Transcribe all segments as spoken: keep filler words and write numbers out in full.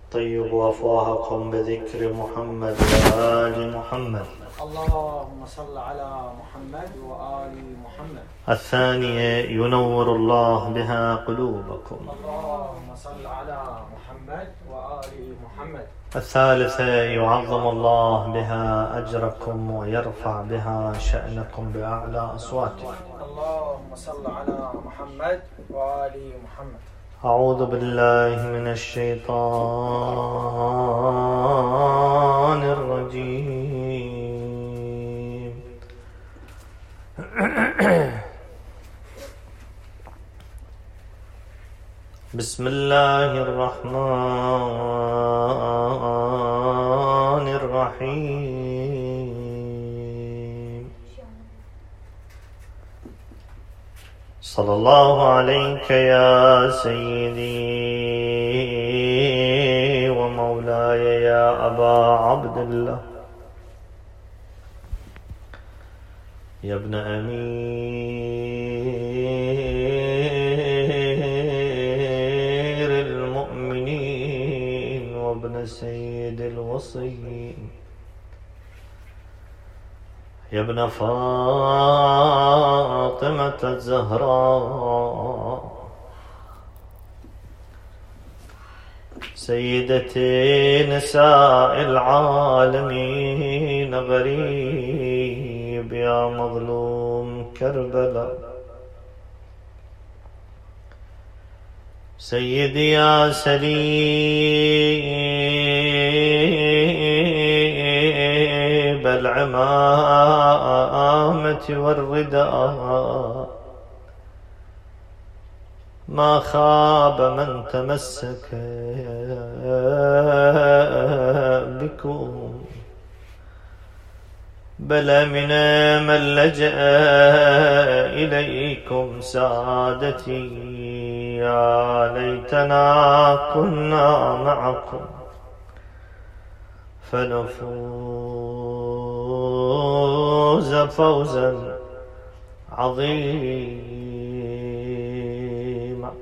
طيبوا أفواهكم بذكر محمد وآل محمد. اللهم صل على محمد وآل محمد. الثانية ينور الله بها قلوبكم. اللهم صل على محمد وآل محمد. الثالثة يعظم الله بها أجركم ويرفع بها شأنكم بأعلى أصواتكم. اللهم صل على محمد وآل محمد. أعوذ بالله من الشيطان الرجيم. بسم الله الرحمن الرحيم. صلى الله عليك يا سيدي ومولاي يا أبا عبد الله يا ابن أمير المؤمنين وابن سيد الوصيين يا ابن فاطمة الزهراء سيدتي نساء العالمين غريب يا مظلوم كربلاء سيدي يا سليب العمامة والرداء ما خاب من تمسك بكم بل من من لجأ إليكم سادتي يا ليتنا كنا معكم فنفوز فوزا عظيما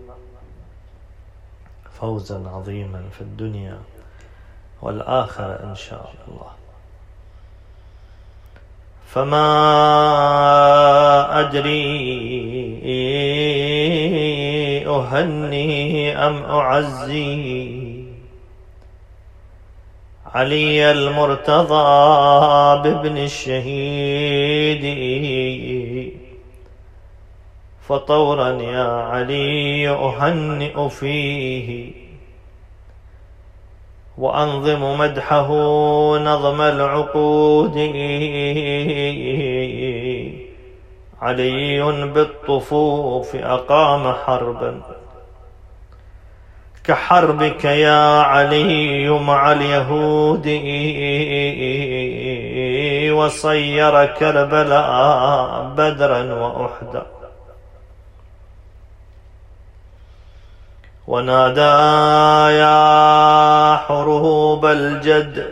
فوزا عظيما في الدنيا والآخرة إن شاء الله. فما أدري أهني أم أعزي علي المرتضى بابن الشهيد فطورا يا علي أهنئ فيه وأنظم مدحه نظم العقود علي بالطفوف أقام حربا كحربك يا علي مع اليهود وصير كربلاء بدرا وأحدا ونادى يا حروب الجد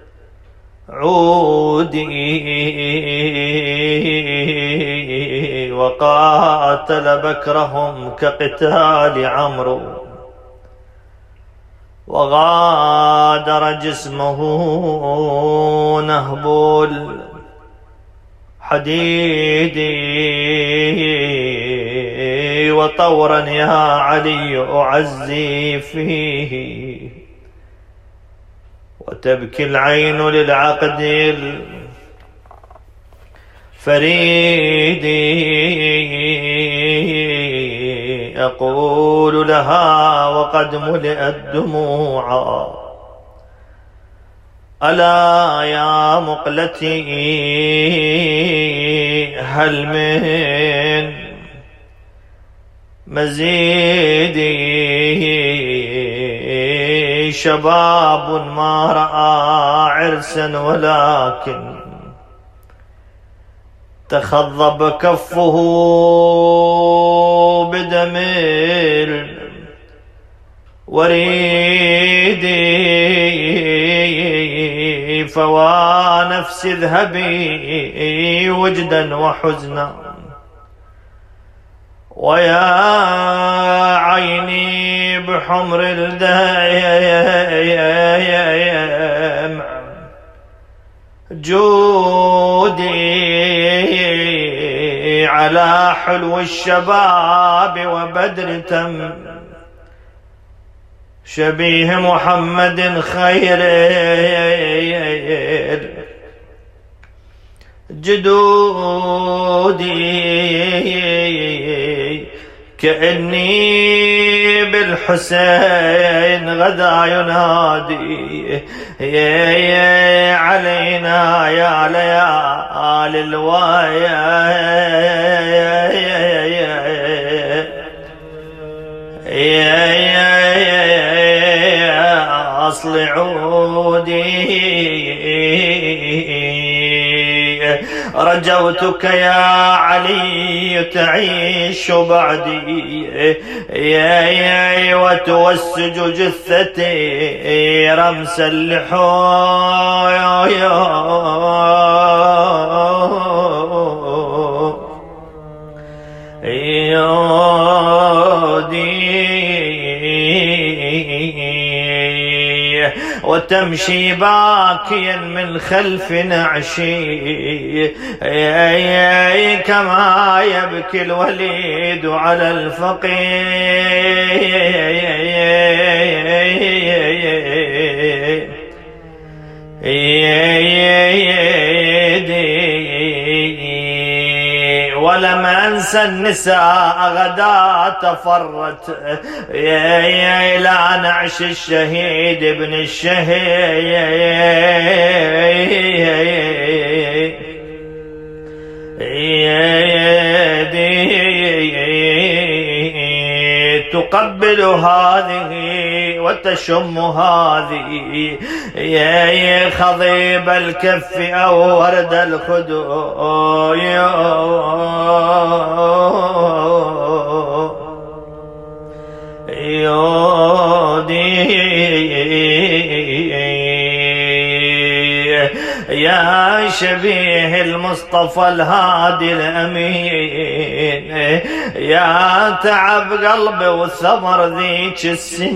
عودي وقاتل بكرهم كقتال عمرو وغادر جسمه نهب الحديد وطورا يا علي أعزي فيه وتبكي العين للعقد الفريد أقول لها وقد ملئت دموعا ألا يا مقلتي هل من مزيد شباب ما رأى عرسا ولكن تخضب كفه بدم الوريد فوا نفس اذهبي وجدا وحزنا ويا عيني بحمر الدايا جودي على حلو الشباب وبدر تم شبيه محمد خير جدودي كأني بالحسين غدا ينادي يا علينا يا ليالي الوايا يا أصل عودي رجوتك يا علي تعيش بعدي يا يا وتوسج جثتي رمس اللحى وتمشي باكيا من خلف نعشي كما يبكي الوليد على الفقيد ولم أنسى النساء غدا تفرت لا نعش الشهيد ابن الشهيد تقبل هذه وتشم هذه يا خضيب الكف أو ورد الخدود يا شبيه المصطفى الهادي الأمين يا تعب قلبي وثمر ذيك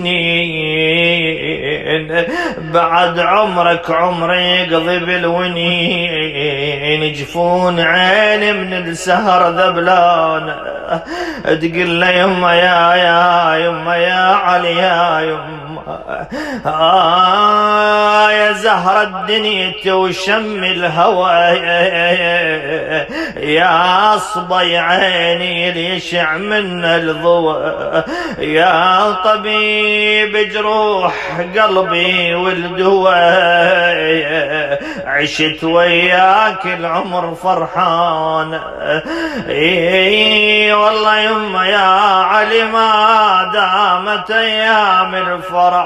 السنين بعد عمرك عمري يقضي بالونين جفون عيني من السهر ذبلان تقول له يما يا يا يما يا علي يا يما آه يا زهر الدنيا وشم الهوى يا صبي عيني ليشع من الضوء يا طبيب جروح قلبي والدواء عشت وياك العمر فرحان اي والله يما يا علي ما دامت ايام الفرح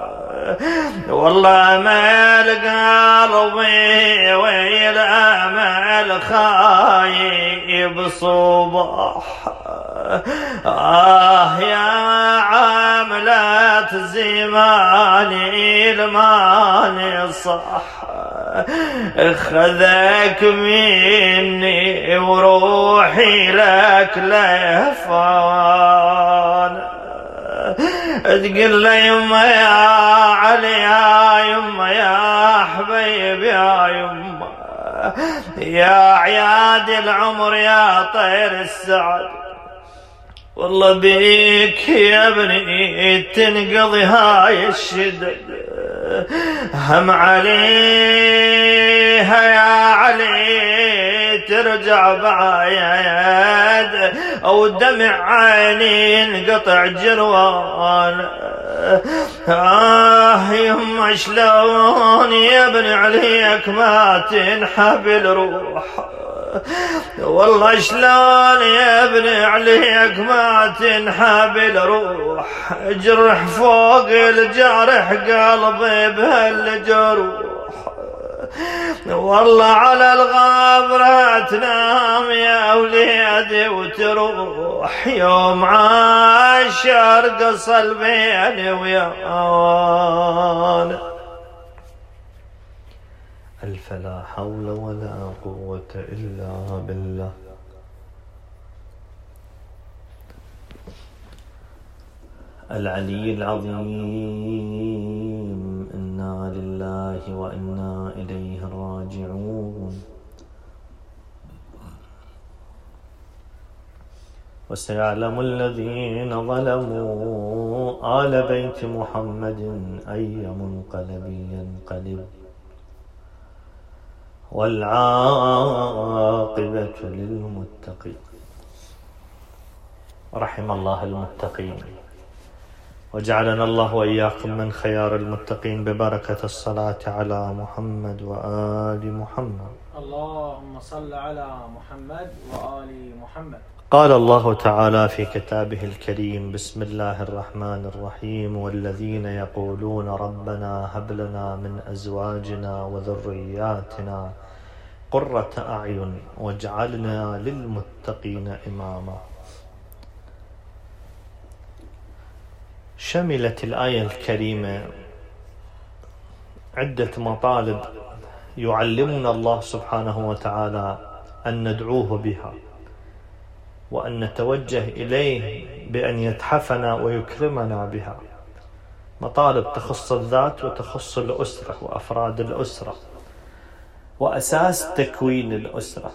والله امل قلبي ويل امل خايب صباح آه يا عاملة زماني الماني صح خذك مني وروحي لك لهفان تقول له يما يا علي يا يما يا حبيب يا يما يا عياد العمر يا طير السعد والله بيك يا ابني تنقضي هاي الشدد هم عليها يا علي ترجع بعيد او دمع عيني انقطع جروان آه يما شلون يا ابن عليك ما تنحب الروح والله شلون يا ابن عليك ما تنحب الروح جرح فوق الجرح قلبي بهالجروح والله على الغابرة تنام يا وليدي وتروح يوم عاشر قصل بيني ويانا ألف لا حول ولا قوة إلا بالله. العلي العظيم، إنا لله وإنا إليه راجعون. وسيعلم الذين ظلموا آل بيت محمد أي منقلب ينقلب والعاقبة للمتقين. رحم الله المتقين وجعلنا الله وإياكم من خيار المتقين ببركة الصلاة على محمد وآل محمد. اللهم صل على محمد وآل محمد. قال الله تعالى في كتابه الكريم: بسم الله الرحمن الرحيم: والذين يقولون ربنا هب لنا من أزواجنا وذرياتنا قرة أعين واجعلنا للمتقين إماما. شملت الآية الكريمة عدة مطالب يعلمنا الله سبحانه وتعالى أن ندعوه بها وأن نتوجه إليه بأن يتحفنا ويكرمنا بها. مطالب تخص الذات وتخص الأسرة وأفراد الأسرة وأساس تكوين الأسرة،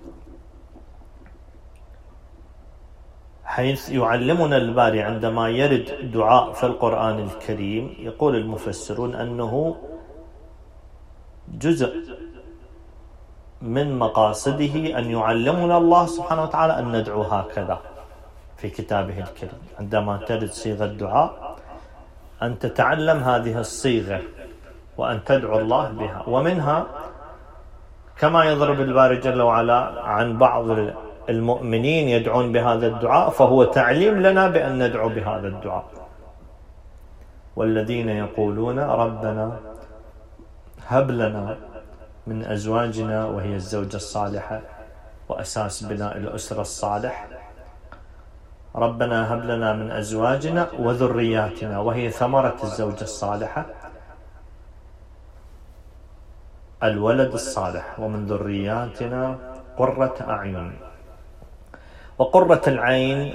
حيث يعلمنا الباري عندما يرد دعاء في القرآن الكريم يقول المفسرون أنه جزء من مقاصده أن يعلمنا الله سبحانه وتعالى أن ندعو هكذا في كتابه الكريم. عندما ترد صيغة الدعاء أن تتعلم هذه الصيغة وأن تدعو الله بها. ومنها كما يضرب الباري جل وعلا عن بعض المؤمنين يدعون بهذا الدعاء، فهو تعليم لنا بأن ندعو بهذا الدعاء. والذين يقولون ربنا هب لنا من أزواجنا، وهي الزوجة الصالحة وأساس بناء الأسرة الصالح، ربنا هب لنا من أزواجنا وذرياتنا، وهي ثمرة الزوجة الصالحة الولد الصالح، ومن ذرياتنا قرة أعين. وقرة العين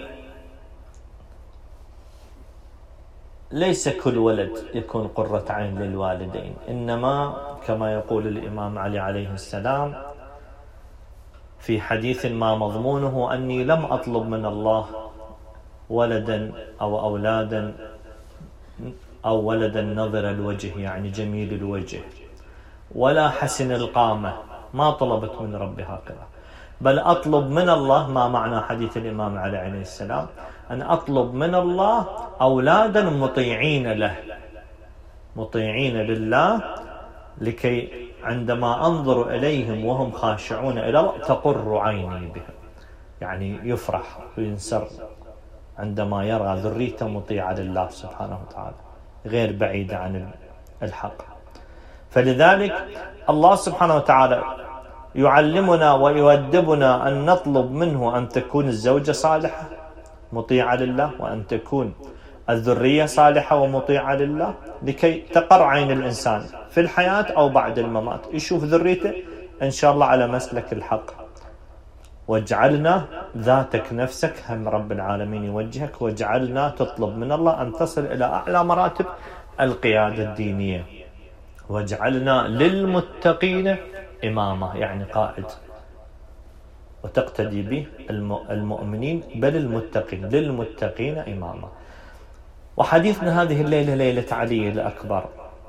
ليس كل ولد يكون قرة عين للوالدين، إنما كما يقول الإمام علي عليه السلام في حديث ما مضمونه: أني لم أطلب من الله ولدا أو أولادا أو ولدا نظر الوجه يعني جميل الوجه ولا حسن القامة، ما طلبت من ربي هكذا، بل أطلب من الله، ما معنى حديث الإمام علي عليه السلام، أن أطلب من الله أولادا مطيعين له، مطيعين لله، لكي عندما أنظر إليهم وهم خاشعون إلى الله تقر عيني بهم، يعني يفرح وينسر عندما يرى ذريته مطيعة لله سبحانه وتعالى غير بعيدة عن الحق. فلذلك الله سبحانه وتعالى يعلمنا ويؤدبنا أن نطلب منه أن تكون الزوجة صالحة مطيعة لله، وأن تكون الذرية صالحة ومطيعة لله، لكي تقر عين الإنسان في الحياة أو بعد الممات يشوف ذريته إن شاء الله على مسلك الحق. واجعلنا ذاتك نفسك هم رب العالمين يوجهك، واجعلنا تطلب من الله أن تصل إلى أعلى مراتب القيادة الدينية، واجعلنا للمتقين إماما يعني قائد، وتقتدي به المؤمنين بل المتقين، للمتقين إماما. وحديثنا هذه الليلة ليلة علي الأكبر،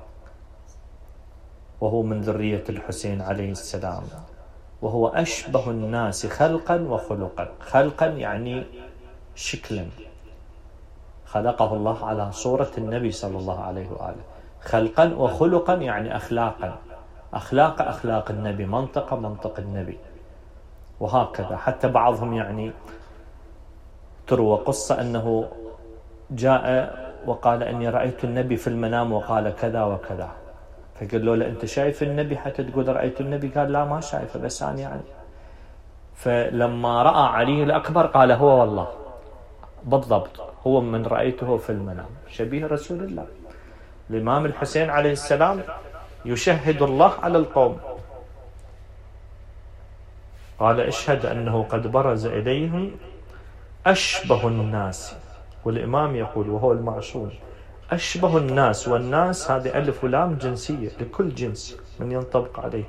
وهو من ذرية الحسين عليه السلام، وهو أشبه الناس خلقا وخلقا. خلقا يعني شكلا، خلقه الله على صورة النبي صلى الله عليه وآله. خلقا وخلقا يعني أخلاقا، أخلاق أخلاق النبي، منطقة منطق النبي، وهكذا. حتى بعضهم يعني تروى قصة أنه جاء وقال أني رأيت النبي في المنام وقال كذا وكذا، فقال له: لا أنت شايف النبي حتى تقول رأيت النبي؟ قال: لا ما شايفه بس أنا يعني. فلما رأى علي الأكبر قال: هو والله بالضبط هو من رأيته في المنام، شبيه رسول الله. الإمام الحسين عليه السلام يشهد الله على القوم، قال: اشهد أنه قد برز إليهم أشبه الناس. والإمام يقول وهو المعصوم: أشبه الناس، والناس هذه ألف ولام جنسية لكل جنس من ينطبق عليه.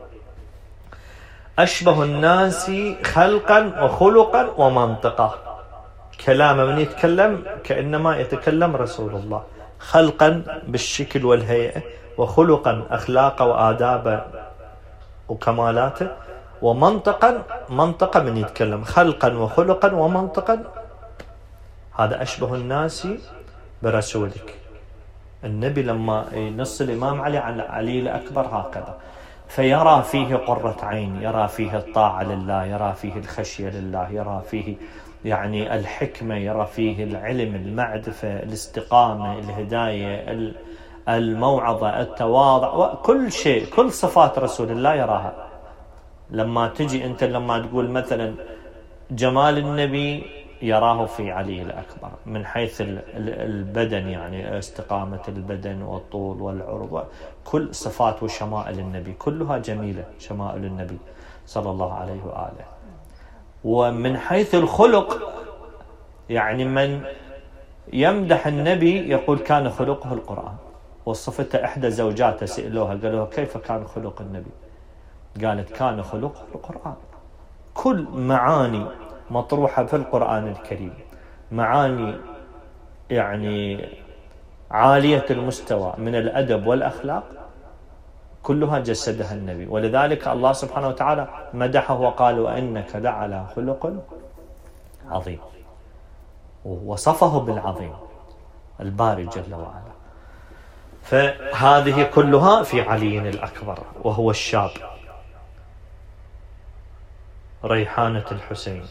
أشبه الناس خلقا وخلقا ومنطقة. كلامه من يتكلم كأنما يتكلم رسول الله، خلقا بالشكل والهيئة، وخلقا أخلاقه وآدابه وكمالاته، ومنطقا منطقة من يتكلم خلقا وخلقا ومنطقا. هذا أشبه الناس برسولك. النبي لما ينص الإمام علي على علي الأكبر هكذا، فيرى فيه قرة عين، يرى فيه الطاعة لله، يرى فيه الخشية لله، يرى فيه يعني الحكمة، يرى فيه العلم، المعرفة، الاستقامة، الهداية، الموعظة، التواضع، وكل شيء، كل صفات رسول الله يراها. لما تجي أنت لما تقول مثلا جمال النبي يراه في علي الأكبر من حيث البدن، يعني استقامة البدن والطول والعرض، كل صفات وشمائل النبي كلها جميلة، شمائل النبي صلى الله عليه وآله. ومن حيث الخلق يعني من يمدح النبي يقول كان خلقه القرآن، وصفته إحدى زوجاته سئلوها قالوها كيف كان خلق النبي؟ قالت كان خلقه القرآن. كل معاني مطروحة في القرآن الكريم، معاني يعني عالية المستوى من الأدب والأخلاق، كلها جسدها النبي. ولذلك الله سبحانه وتعالى مدحه وقال وإنك لعلى خلق عظيم، ووصفه بالعظيم الباري جل وعلا. فهذه كلها في علي الأكبر، وهو الشاب ريحانة الحسين.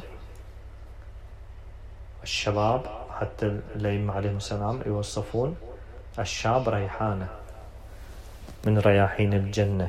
الشباب حتى الأئمة عليهم السلام يوصفون الشاب ريحانة من رياحين الجنة.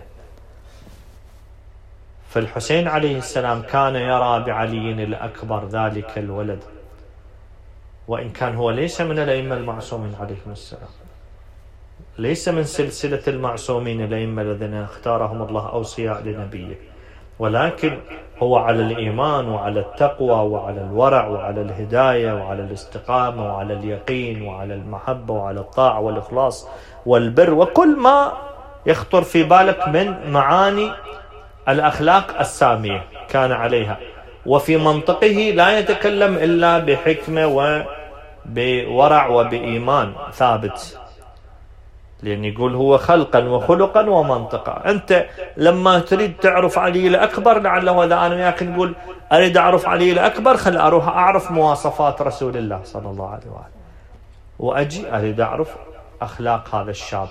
فالحسين عليه السلام كان يرى بعلي الأكبر ذلك الولد، وإن كان هو ليس من الأئمة المعصومين عليهم السلام، ليس من سلسلة المعصومين الأئمة الذين اختارهم الله أوصياء لنبيه، ولكن هو على الإيمان وعلى التقوى وعلى الورع وعلى الهداية وعلى الاستقامة وعلى اليقين وعلى المحبة وعلى الطاعة والإخلاص والبر، وكل ما يخطر في بالك من معاني الأخلاق السامية كان عليها. وفي منطقه لا يتكلم إلا بحكمة وبورع وبإيمان ثابت، لأن يقول هو خلقا وخلقا ومنطقا. أنت لما تريد تعرف علي الأكبر، لعله إذا أنا وياك نقول أريد أعرف علي الأكبر، خل أروح أعرف مواصفات رسول الله صلى الله عليه وآله، وأجي أريد أعرف أخلاق هذا الشاب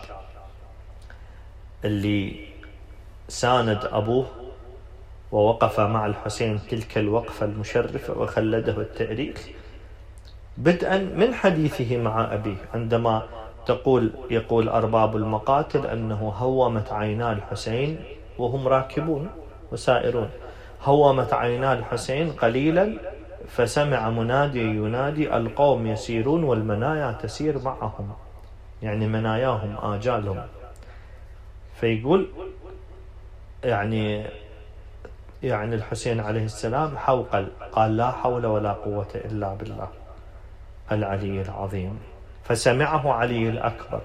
اللي ساند أبوه ووقف مع الحسين تلك الوقفة المشرفة وخلده التاريخ، بدءا من حديثه مع أبيه عندما تقول يقول أرباب المقاتل أنه هومت عينا الحسين وهم راكبون وسائرون، هومت عينا الحسين قليلا فسمع منادي ينادي القوم يسيرون والمنايا تسير معهم، يعني مناياهم آجالهم. فيقول يعني يعني الحسين عليه السلام حوقل، قال لا حول ولا قوة إلا بالله العلي العظيم. فسمعه علي الأكبر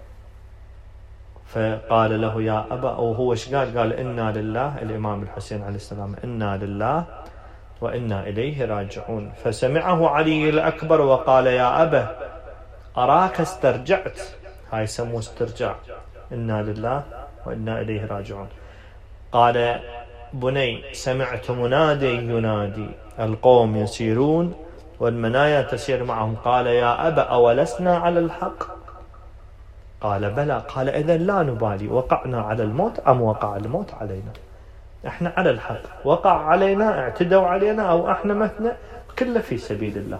فقال له يا أبا، أو هو ايش قال؟ قال إنا لله، الإمام الحسين عليه السلام إنا لله وإنا إليه راجعون. فسمعه علي الأكبر وقال يا أبا أراك استرجعت، هاي يسموه استرجاع، إنا لله وإنا إليه راجعون. قال بني سمعت منادي ينادي القوم يسيرون والمنايا تسير معهم. قال يا أبا أولسنا على الحق؟ قال بلى. قال إذن لا نبالي وقعنا على الموت أم وقع الموت علينا، احنا على الحق، وقع علينا اعتدوا علينا أو احنا متنا، كله في سبيل الله.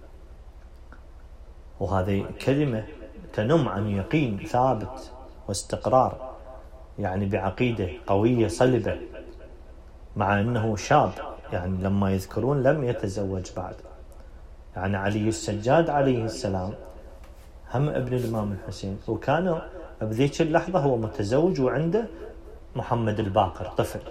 وهذه كلمة تنم عن يقين ثابت واستقرار، يعني بعقيدة قوية صلبة، مع أنه شاب، يعني لما يذكرون لم يتزوج بعد. يعني علي السجاد عليه السلام هم ابن الإمام الحسين، وكان بذيك اللحظة هو متزوج وعنده محمد الباقر طفل.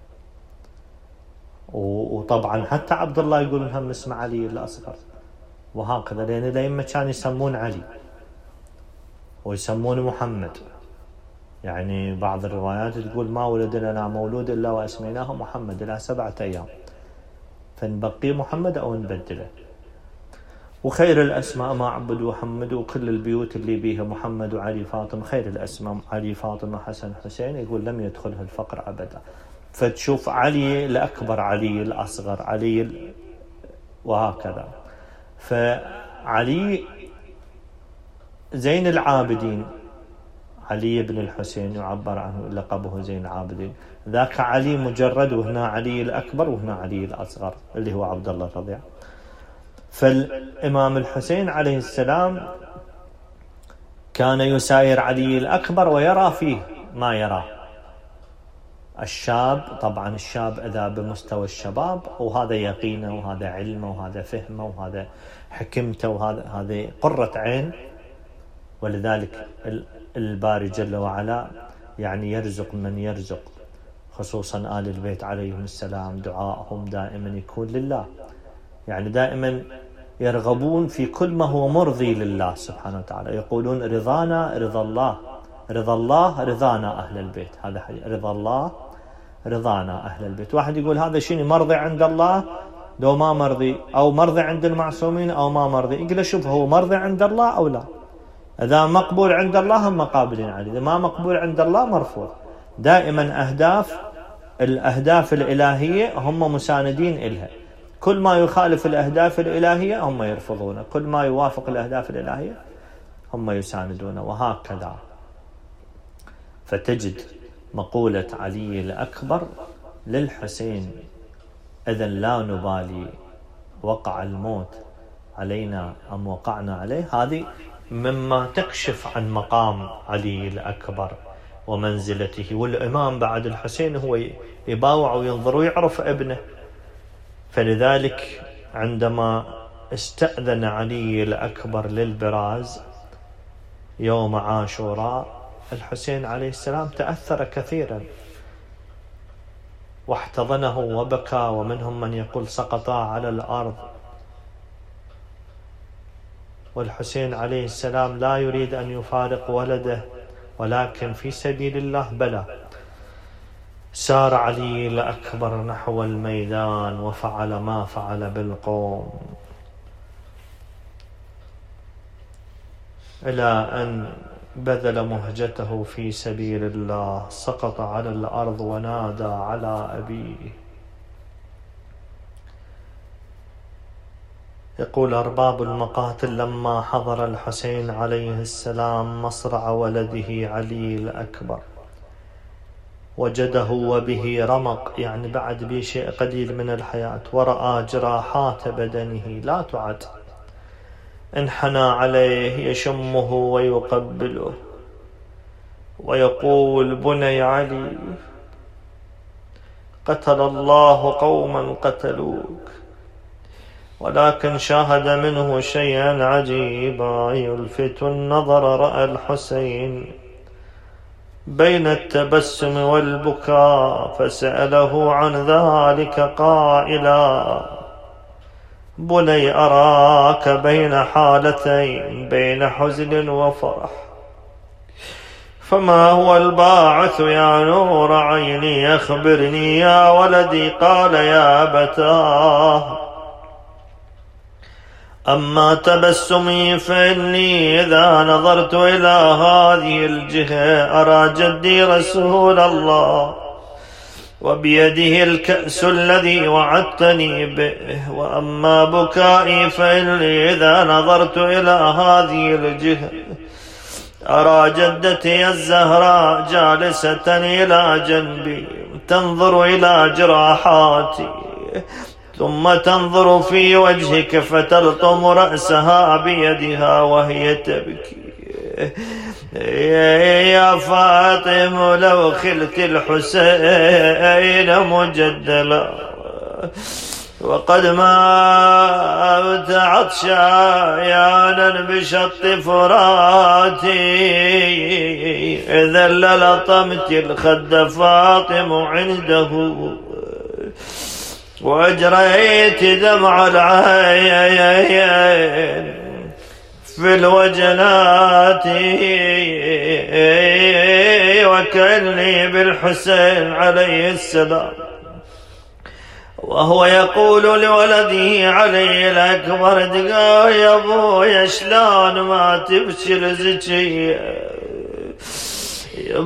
وطبعا حتى عبد الله يقولون هم اسمه علي الأصغر، وهكذا، لأن الأئمة كانوا يسمون علي ويسمون محمد. يعني بعض الروايات تقول ما ولد لنا مولود إلا واسميناه محمد إلى سبعة أيام، فنبقي محمد أو نبدله. وخير الأسماء ما عبد وحمد، وكل البيوت اللي بيها محمد وعلي فاطمة خير الأسماء علي فاطمة حسن حسين، يقول لم يدخلها الفقر أبدا. فتشوف علي الأكبر، علي الأصغر، علي وهكذا. فعلي زين العابدين، علي بن الحسين يعبر عنه لقبه زين العابدين، ذاك علي مجرد، وهنا علي الأكبر وهنا علي الأصغر اللي هو عبد الله الرضيع. فالإمام الحسين عليه السلام كان يساير علي الأكبر ويرى فيه ما يرى الشاب. طبعا الشاب إذا بمستوى الشباب، وهذا يقينه وهذا علمه وهذا فهمه وهذا حكمته وهذا هذه قرة عين. ولذلك الباري جل وعلا يعني يرزق من يرزق، خصوصا آل البيت عليهم السلام دعائهم دائما يكون لله، يعني دائما يرغبون في كل ما هو مرضي لله سبحانه وتعالى. يقولون رضانا رضا الله، رضا الله رضانا أهل البيت. هذا حقيقة، رضا الله رضانا أهل البيت. واحد يقول هذا شيء مرضي عند الله، لو ما مرضي، أو مرضي عند المعصومين أو ما مرضي. يقول شوف هو مرضي عند الله أو لا. إذا مقبول عند الله هم قابلين عليه، إذا ما مقبول عند الله مرفوض. دائما أهداف الأهداف الإلهية هم مساندين إلها، كل ما يخالف الأهداف الإلهية هم يرفضونه، كل ما يوافق الأهداف الإلهية هم يساندونه، وهكذا. فتجد مقولة علي الأكبر للحسين إذن لا نبالي وقع الموت علينا أم وقعنا عليه، هذه مما تكشف عن مقام علي الأكبر ومنزلته. والإمام بعد الحسين هو يباوع وينظر ويعرف ابنه. فلذلك عندما استأذن علي الأكبر للبراز يوم عاشوراء، الحسين عليه السلام تأثر كثيرا واحتضنه وبكى، ومنهم من يقول سقطا على الأرض. والحسين عليه السلام لا يريد أن يفارق ولده، ولكن في سبيل الله بلى. سار علي الأكبر نحو الميدان وفعل ما فعل بالقوم، إلى أن بذل مهجته في سبيل الله، سقط على الأرض ونادى على أبيه. يقول أرباب المقاتل لما حضر الحسين عليه السلام مصرع ولده علي الأكبر وجده وبه رمق، يعني بعد به شيء قليل من الحياة، ورأى جراحات بدنه لا تعد، انحنى عليه يشمه ويقبله ويقول بني علي قتل الله قوما قتلوك، ولكن شاهد منه شيئا عجيبا يلفت النظر. رأى الحسين بين التبسم والبكاء فسأله عن ذلك قائلا بني أراك بين حالتين، بين حزن وفرح، فما هو الباعث يا نور عيني؟ أخبرني يا ولدي. قال يا أبتاه أما تبسمي فإني إذا نظرت إلى هذه الجهة أرى جدي رسول الله وبيده الكأس الذي وعدتني به، وأما بكائي فإني إذا نظرت إلى هذه الجهة أرى جدتي الزهراء جالسة إلى جنبي تنظر إلى جراحاتي، ثم تنظر في وجهك فتلطم رأسها بيدها وهي تبكي. يا فاطمة لو خلت الحسين مجدلا وقد مات عطشانا بشط فراتي، إذا للطمت الخد فاطم عنده وأجريت دمع العين في الوجنات، وكأني بالحسين عليه السلام وهو يقول لولده علي الأكبر دقا يا ابويا شلون ما تبشر زكي يا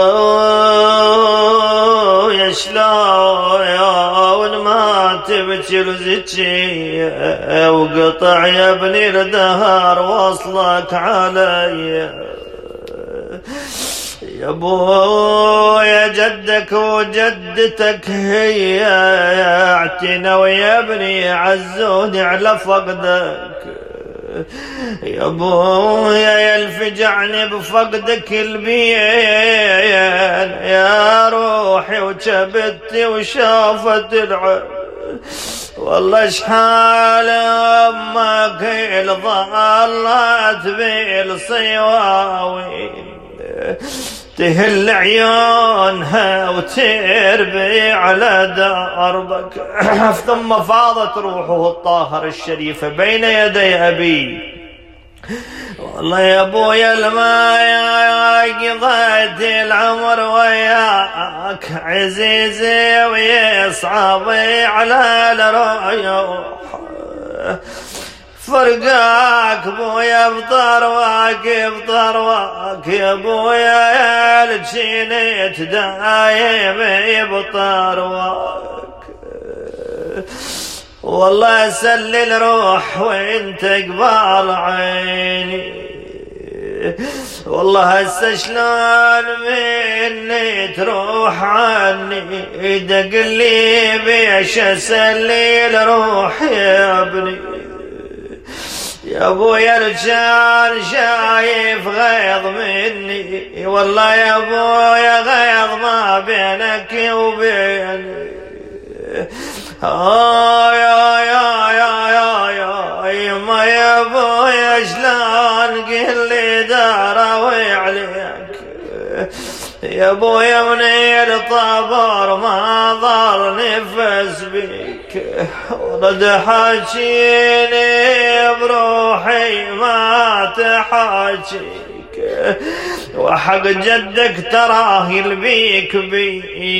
ابويا شلون ما تبشر زكي وقطع يا ابني الدهر وصلك علي يا ابويا جدك وجدتك هي اعتنوا يا ابني عزوني على فقدك يا ابويا يلفجعني بفقدك البين يا روحي وجبتي وشافت العين والله شحال امك ظلت بالصواوين تهل عيونها وتربي على دربك ثم فاضت روحه الطاهر الشريفة بين يدي أبي والله يا ابويا الماء قضيت العمر وياك عزيزي ويصعبي على الروح فرقاك بويا بطرواك بطرواك يا بويا الجنيت دايم بطرواك والله سلل روح وانت قبال عيني والله هسه شلون مني تروح عني دق لي بيش اسلل روح يا ابني يا ابويا الرجال شايف غيظ مني والله يا ابويا غيظ ما بينك وبيني آه يا يا يا يا يا يما يا ابويا شلون قل لي داروي عليك يا ابويا منير طابر ما ضل نفس بيك ورد حاجيني بروحي ما تحاجيك وحق جدك تراه يلبيك بي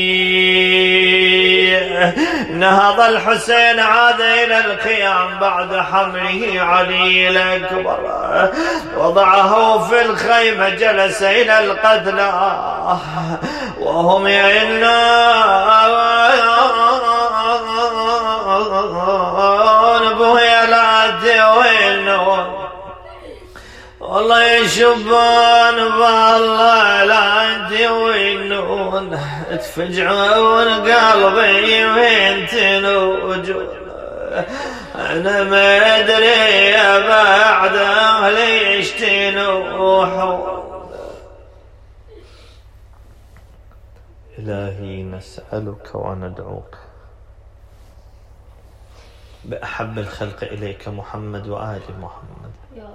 نهض الحسين عاد إلى الخيام بعد حمله علي الأكبر وضعه في الخيمة جلس إلى القتلى وهم يئنون بويا لا توينون والله يشبون بالله لا توينون تفجعون قلبي وين تنوجون أنا ما أدري بعد ليش تنوحون إلهي نسألك وندعوك بأحب الخلق إليك محمد وآل محمد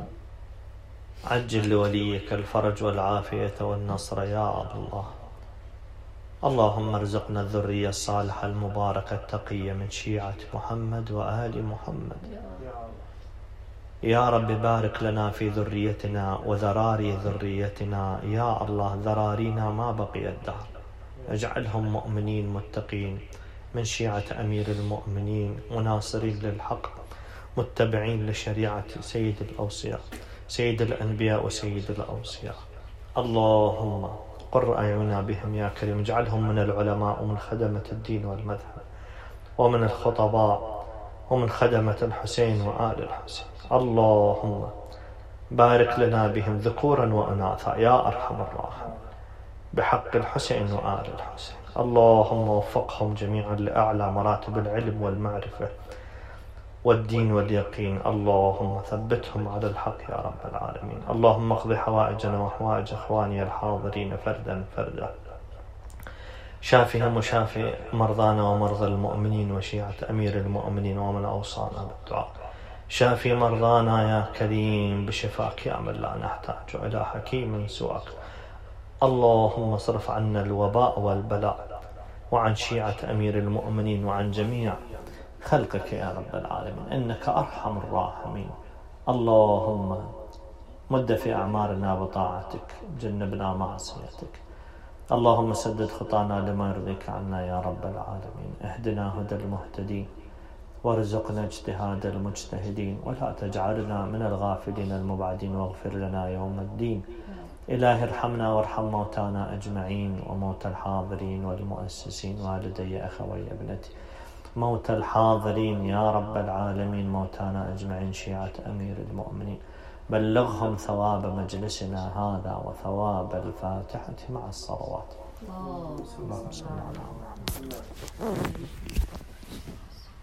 عجل لوليك الفرج والعافية والنصر يا الله اللهم ارزقنا الذرية الصالحة المباركة التقية من شيعة محمد وآل محمد يا رب بارك لنا في ذريتنا وذراري ذريتنا يا الله ذرارينا ما بقي الدهر اجعلهم مؤمنين متقين من شيعة أمير المؤمنين مناصرين للحق متبعين لشريعة سيد الأوصياء سيد الأنبياء وسيد الأوصياء اللهم قر أعيننا بهم يا كريم اجعلهم من العلماء ومن خدمة الدين والمذهب ومن الخطباء ومن خدمة الحسين وآل الحسين اللهم بارك لنا بهم ذكورا وأناثا يا أرحم الراحمين بحق الحسين وآل الحسين اللهم وفقهم جميعا لأعلى مراتب العلم والمعرفة والدين واليقين اللهم ثبتهم على الحق يا رب العالمين اللهم اقض حوائجنا وحوائج اخواني الحاضرين فردا فردا شافهم وشافي مرضانا ومرضى المؤمنين وشيعة أمير المؤمنين ومن أوصانا بالدعاء شافي مرضانا يا كريم بشفاك يا من لا نحتاج إلى حكيم سواك اللهم اصرف عنا الوباء والبلاء وعن شيعة أمير المؤمنين وعن جميع خلقك يا رب العالمين إنك أرحم الراحمين اللهم مد في أعمارنا بطاعتك جنبنا معصيتك اللهم سدد خطانا لما يرضيك عنا يا رب العالمين. اهدنا هدى المهتدين وارزقنا اجتهاد المجتهدين ولا تجعلنا من الغافلين المبعدين واغفر لنا يوم الدين. إلهي ارحمنا وارحم موتانا أجمعين وموتى الحاضرين والمؤسسين والدي أخوي ابنتي، موتى الحاضرين يا رب العالمين، موتانا أجمعين، شيعة أمير المؤمنين، بلغهم ثواب مجلسنا هذا وثواب الفاتحة مع الصلوات. اللهم صل على محمد.